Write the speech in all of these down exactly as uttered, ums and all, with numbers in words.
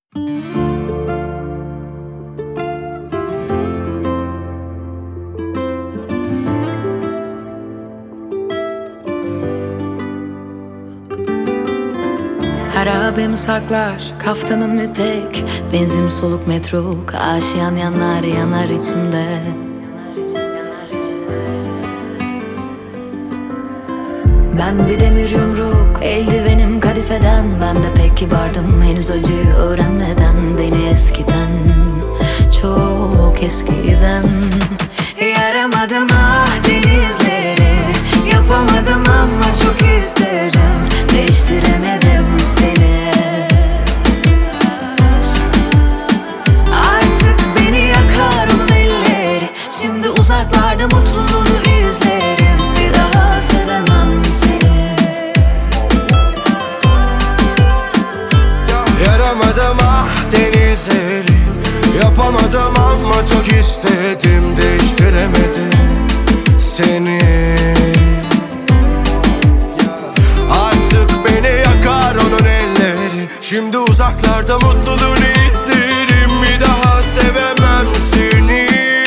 Harabem saklar, kaftanım ipek, benzin soluk metruk, aşiyan yanar yanar içimde. Ben bir demir yumruk, eldivenim kadifeden. Ben de pek kibardım henüz acıyı öğrenmeden. Beni eskiden, çok eskiden. Yaramadım ah denizleri, yapamadım ama çok isterim. Değiştiremedim seni. Artık beni yakar onun elleri. Şimdi uzaklarda mutluluğunu izlerim. Bir daha sevemem seni. Yaramadım ah denizleri, yapamadım ama çok istedim. Değiştiremedim seni. Artık beni yakar onun elleri. Şimdi uzaklarda mutluluğunu izlerim. Bir daha sevemem seni.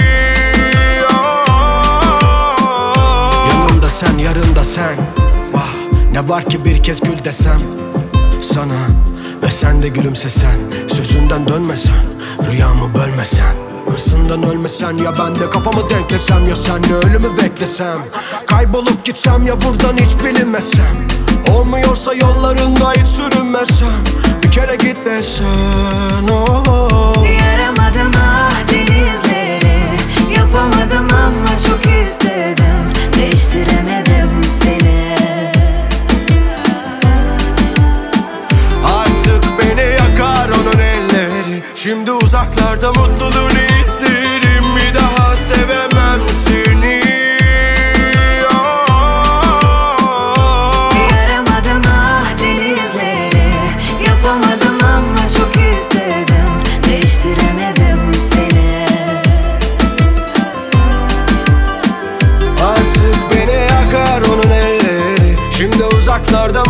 Yanımda sen, yarında sen. Vah, ne var ki bir kez gül desem sana ve sen de gülümsesen. Sözünden dönmesen, rüyamı bölmesen. Hırsından ölmesen, ya ben de kafamı denklesem. Ya senle ölümü beklesem. Kaybolup gitsem, ya buradan hiç bilinmesem. Olmuyorsa yollarında hiç sürünmesem. Bir kere git desen oh. Yaramadım ah denizleri, yapamadım ama çok istedim. Değiştiremedim seni. Artık beni yakar onun elleri. Şimdi uzaklarda mutluluğunu izlerim. Bir daha sevemem seni. Yaramadım ah denizleri, yapamadım ama çok istedim. Değiştiremedim seni. Artık beni yakar onun elleri. Şimdi uzaklarda